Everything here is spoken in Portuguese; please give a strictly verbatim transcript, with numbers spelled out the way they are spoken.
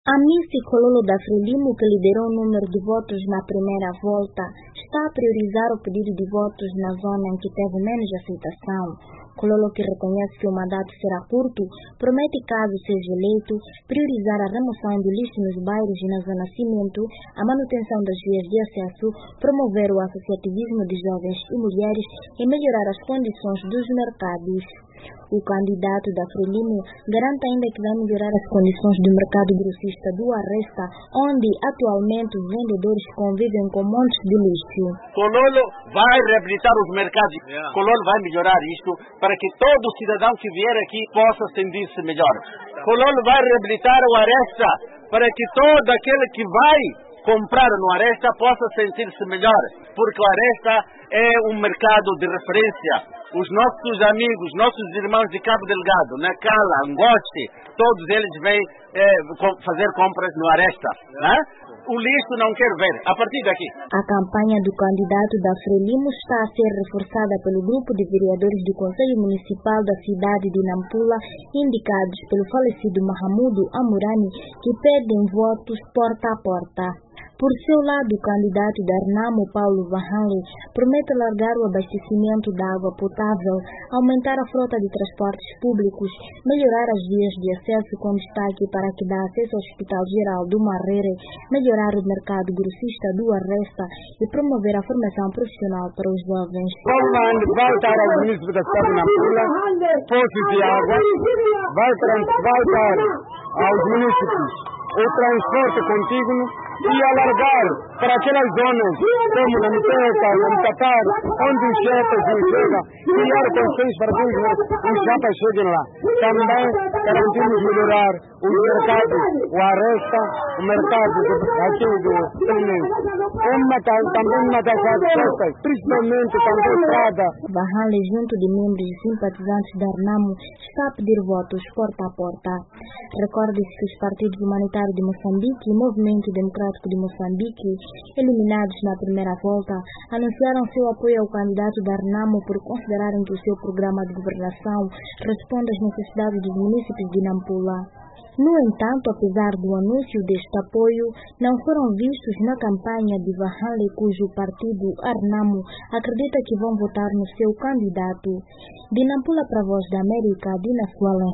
A Miss Cololo da Frelimo, que liderou o número de votos na primeira volta, está a priorizar o pedido de votos na zona em que teve menos aceitação. Cololo, que reconhece que o mandato será curto, promete, caso seja eleito, priorizar a remoção do lixo nos bairros e na zona cimento, a manutenção das vias de acesso, promover o associativismo de jovens e mulheres e melhorar as condições dos mercados. O candidato da Frelimo garante ainda que vai melhorar as condições do mercado grossista do Arresta, onde atualmente os vendedores convivem com montes de lixo. Cololo vai reabilitar os mercados. Yeah. Cololo vai melhorar isto para que todo cidadão que vier aqui possa sentir-se melhor. Cololo vai reabilitar o Arresta para que todo aquele que vai comprar no Arresta possa sentir-se melhor, porque o Arresta é um mercado de referência. Os nossos amigos, nossos irmãos de Cabo Delgado, Nacala, Angoste, todos eles vêm é, fazer compras no Arresta. Né? O lixo não quer ver, a partir daqui. A campanha do candidato da Frelimo está a ser reforçada pelo grupo de vereadores do Conselho Municipal da cidade de Nampula, indicados pelo falecido Mahamudu Amurani, que pedem votos porta a porta. Por seu lado, o candidato da Renamo, Paulo Vahanle, promete alargar o abastecimento da água potável, aumentar a frota de transportes públicos, melhorar as vias de acesso com destaque para que dá acesso ao Hospital Geral do Marrere, melhorar o mercado grossista do Arresta e promover a formação profissional para os jovens. Paulo Vahanle vai dar aos municípios da cidade de Nampula poços de água, vai, vai dar aos municípios o transporte contínuo e alargar para aquelas zonas como na Miteca, na Mitatar, onde os chapas não chegam, criar condições para que os chapas cheguem lá. Também garantimos melhorar os mercados, o Arresta, o mercado aqui do Fluminense. Uma, também uma das festas, principalmente também a estrada. Vahanle, junto de membros e simpatizantes da Renamo, está a pedir votos porta a porta. Recorde-se que os partidos humanitários de Moçambique e Movimento Democrático de Moçambique, eliminados na primeira volta, anunciaram seu apoio ao candidato da Renamo por considerarem que o seu programa de governação responde às necessidades dos municípios de Nampula. No entanto, apesar do anúncio deste apoio, não foram vistos na campanha de Vahanle, cujo partido, a Renamo, acredita que vão votar no seu candidato. De Nampula para a Voz da América, Dina Suelen.